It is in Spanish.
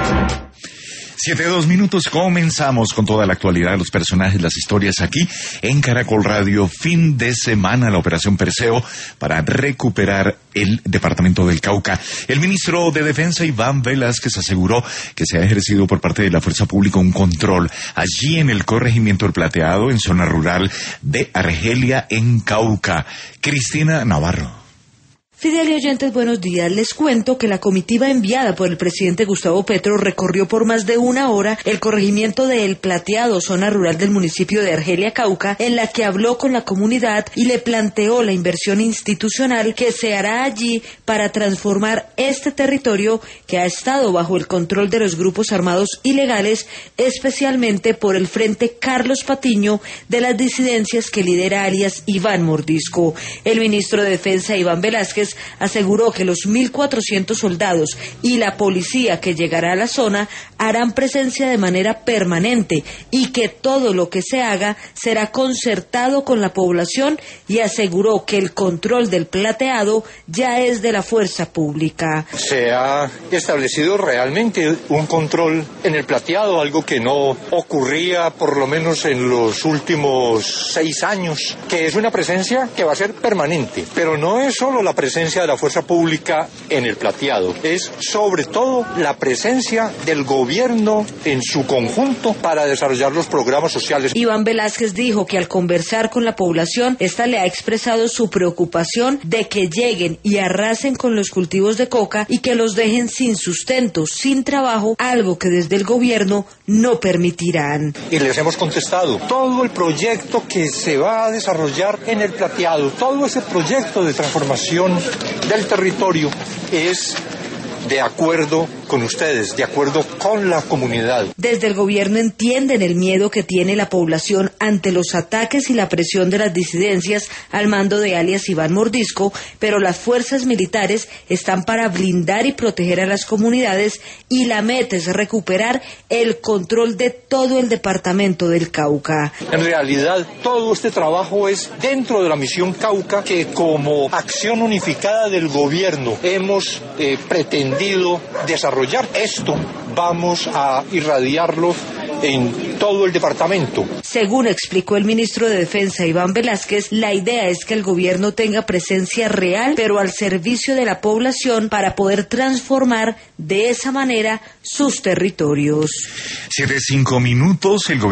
7:02, comenzamos con toda la actualidad de los personajes, las historias aquí en Caracol Radio. Fin de semana, la operación Perseo para recuperar el departamento del Cauca. El ministro de Defensa, Iván Velásquez, aseguró que se ha ejercido por parte de la fuerza pública un control allí en el corregimiento El Plateado, en zona rural de Argelia, en Cauca. Cristina Navarro. Fidel y oyentes, buenos días. Les cuento que la comitiva enviada por el presidente Gustavo Petro recorrió por más de una hora el corregimiento de El Plateado, zona rural del municipio de Argelia, Cauca, en la que habló con la comunidad y le planteó la inversión institucional que se hará allí para transformar este territorio que ha estado bajo el control de los grupos armados ilegales, especialmente por el Frente Carlos Patiño de las disidencias que lidera alias Iván Mordisco. El ministro de Defensa, Iván Velásquez, aseguró que los 1.400 soldados y la policía que llegará a la zona harán presencia de manera permanente y que todo lo que se haga será concertado con la población, y aseguró que el control del Plateado ya es de la fuerza pública. Se ha establecido realmente un control en El Plateado, algo que no ocurría por lo menos en los últimos 6 años, que es una presencia que va a ser permanente, pero no es solo la presencia de la fuerza pública en El Plateado, es sobre todo la presencia del gobierno en su conjunto para desarrollar los programas sociales. Iván Velásquez dijo que al conversar con la población, esta le ha expresado su preocupación de que lleguen y arrasen con los cultivos de coca y que los dejen sin sustento, sin trabajo, algo que desde el gobierno no permitirán. Y les hemos contestado, todo el proyecto que se va a desarrollar en El Plateado, todo ese proyecto de transformación del territorio es de acuerdo con ustedes, de acuerdo con la comunidad. Desde el gobierno entienden el miedo que tiene la población ante los ataques y la presión de las disidencias al mando de alias Iván Mordisco, pero las fuerzas militares están para blindar y proteger a las comunidades, y la meta es recuperar el control de todo el departamento del Cauca. En realidad, todo este trabajo es dentro de la misión Cauca, que como acción unificada del gobierno hemos pretendido desarrollar. Esto vamos a irradiarlo en todo el departamento. Según explicó el ministro de Defensa, Iván Velásquez, la idea es que el gobierno tenga presencia real, pero al servicio de la población, para poder transformar de esa manera sus territorios. 7:05, el